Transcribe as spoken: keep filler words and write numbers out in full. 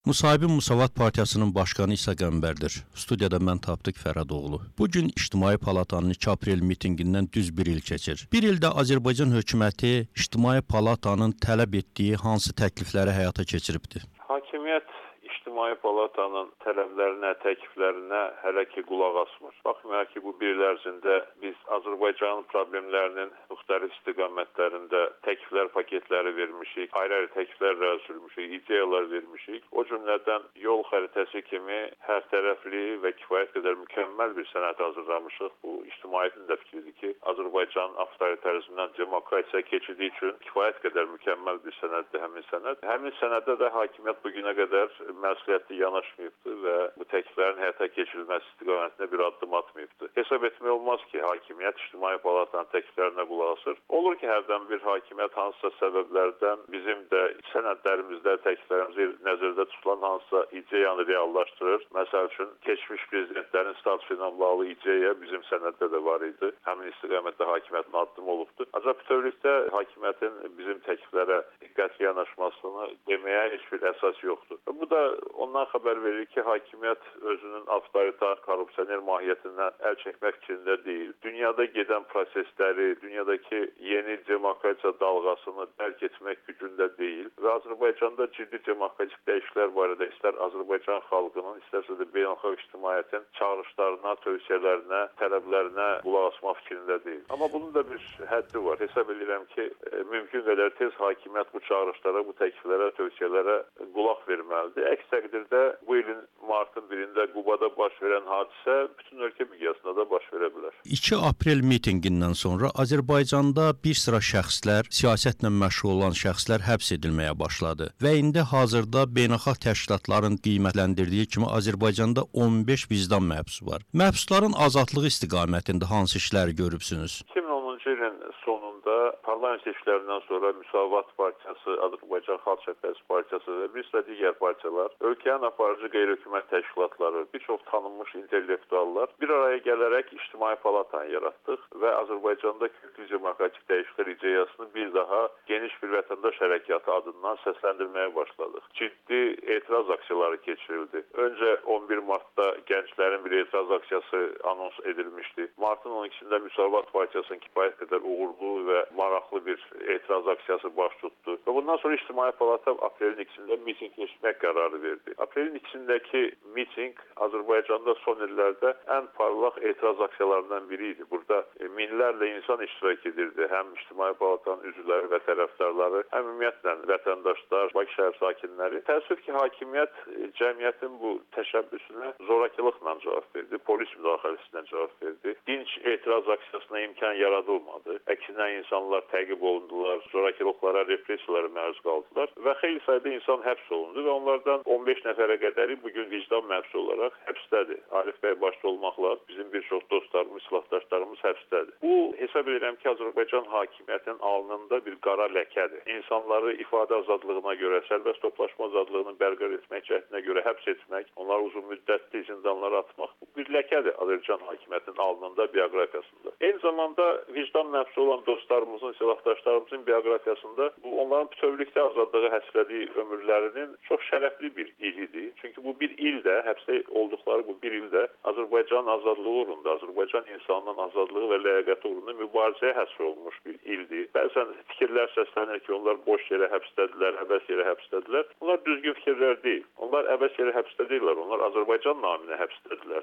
Müsahibin Müsavat Partiyasının başqanı İsa Qəmbərdir. Studiyada mən Tapdıq Fərədoğlu. Bugün İctimai Palatanın iki aprel mitingindən düz bir il keçir. Bir ildə Azərbaycan hökuməti İctimai Palatanın tələb etdiyi hansı təklifləri həyata keçiribdir? Hakimiyyət İctimai Palatanın tələblərinə, təkliflərinə hələ ki qulaq asmır. Baxmayaraq ki, bu bir il ərzində biz Azərbaycanın problemlərinin müxtəlif istiqamətlərində təkliflər paketləri vermişik, ayrı-ayrı təkliflər rəsülmüşük, ideyalar vermişik. O cümlədən yol xəritəsi kimi hər tərəfli və kifayət qədər mükəmməl bir sənəd hazırlamışıq. Bu ictimaiyyətin də fikridir ki, Azərbaycan avtoritarizmdən demokratiya keçidi üçün kifayət qədər mükəmməl bir sənəddir həmin sənəd. Həmin sənəddə də hakimiyyət bugünə qədər məsuliyyətli yanaşmayıbdır və bu təkliflərin həyata keçirilməsi istiqamətində bir addım atmayıbdır. Hesab etmək olmaz ki, hakimiyyət İctimai Palatanın təkliflərinə qulaq asır. Olur ki, hərdən bir hakimiyyət hansısa səbəblərdən bizim də sənədlərimizdə, təkliflərimizdə nəzərdə tutulan hansısa ideyanı reallaşdırır. Məsəl üçün, keçmiş prezidentlərin statüsü ilə bağlı ideya bizim sənəddə də var idi. Həmin istiqamətdə hakimiyyətin addımı olubdur. Ancaq bütövlükdə hakimiyyətin bizim təkliflərə diqqətli yanaşmasını deməyə heç bir əsas yoxdur. Bu da ondan xəbər verir ki, hakimiyyət özünün avtoritar, korrupsioner mahiyyətindən əl çəkmək fikrində deyil. Dünyada gedən prosesləri, dünyadakı yeni demokratiya dalğasını dərk etmək gücündə deyil və Azərbaycanda ciddi demokratik dəyişikliklər barədə istər Azərbaycan xalqının, istərsə də beynəlxalq ictimaiyyətin çağırışlarına, tövsiyələrinə, tələblərinə qulaq asma fikrində deyil. Amma bunun da bir həddi var. Hesab edirəm ki, mümkün qədər tez hakimiyyət bu çağırışlara, bu təkliflərə, tövsiyələrə qulaq verməlidir. Əks təqdirdə bu ilin martın birində Qubada baş verən hadisə bütün ölkə miqyasında da baş verə bilər. iki aprel mitingindən sonra Azərbaycanda bir sıra şəxslər, siyasətlə məşğul olan şəxslər həbs edilməyə başladı və indi hazırda beynəlxalq təşkilatların qiymətləndirdiyi kimi Azərbaycanda on beş vicdan məhbusu var. Məhbusların azadlığı istiqamətində hansı işləri görübsünüz? iki min onuncu ilin sonunda parlament seçkilərindən sonra Müsavat Partiyası, Azərbaycan Xalq Cəbhəsi Partiyası və bir sıra digər partiyalar, ölkənin aparıcı qeyri-hökumət təşkilatları, bir çox tanınmış intellektuallar bir araya gələrək İctimai Palatanı yaratdıq və Azərbaycanda köklü demokratik dəyişikliklər ideyasını bir daha geniş bir vətəndaş hərəkatı adından səsləndirməyə başladıq. Ciddi etiraz aksiyaları keçirildi. Öncə on bir martda gənclərin bir etiraz aksiyası anons edilmişdi. Martın on ikisində Müsavat Partiyasının kifayət qədər uğurlu və maraqlı bir etiraz aksiyası baş tutdu. Və bundan sonra İctimai Palata aprelin ikisində mitinqləşmək qərarı verdi. Aprelin ikisindəki mitinq Azərbaycanda son illərdə ən parlaq etiraz aksiyalarından biri idi. Burada e, minlərlə insan iştirak edirdi. Həm İctimai Palatanın üzvləri və tərəfdarları, həm ümumiyyətlə vətəndaşlar, Bakı şəhər sakinləri. Təəssüf ki, hakimiyyət e, cəmiyyətin bu təşəbbüsünə zorakılıqla cavab verdi, polis müdaxiləsinə cavab verdi. Dinç etiraz aksiyasına imkan yaradılmadı. Əksinə insanlar təqib olundular, zorakılıqlara, repressiyalara məruz qaldılar və xeyli sayda insan həbs olundu və onlardan on beş nəfərə qədəri bugün vicdan məhbusu olaraq həbsdədir. Arif bəy başda olmaqla bizim bir çox dostlarımız, silahdaşlarımız həbsdədir. Bu, hesab edirəm ki, Azərbaycan hakimiyyətinin alnında bir qara ləkədir. İnsanları ifadə azadlığına görə, sərbəst toplaşma azadlığını bərqərar etmək cəhdinə görə həbs etmək, onları uzun müddətli zindanlara atmaq, bu bir ləkədir Azərbaycan hakimiyyətinin alnında, bioqrafiyasında. Eyni zamanda vicdan məhbusu olan dostlarımızın, silahdaşlarımızın bioqrafiyasında bu onların bütövlükdə azadlığı həsrədiyi ömürlərinin çox şərəfli bir ilidir. Çünki bu bir ildə, həbsdə olduqları bu bir ildə Azərbaycanın azadlığı uğrunda, Azərbaycan insanının azadlığı və ləyaqəti uğrunda mübarizəyə həsr olunmuş bir ildir. Bəzən fikirlər səslənir ki, onlar boş yerə həbsdədirlər, əbəs yerə həbsdədirlər. Onlar düzgün fikirlər deyil. Onlar əbəs yerə həbsdə deyirlər, onlar Azərbaycan naminə həbsdədirlər.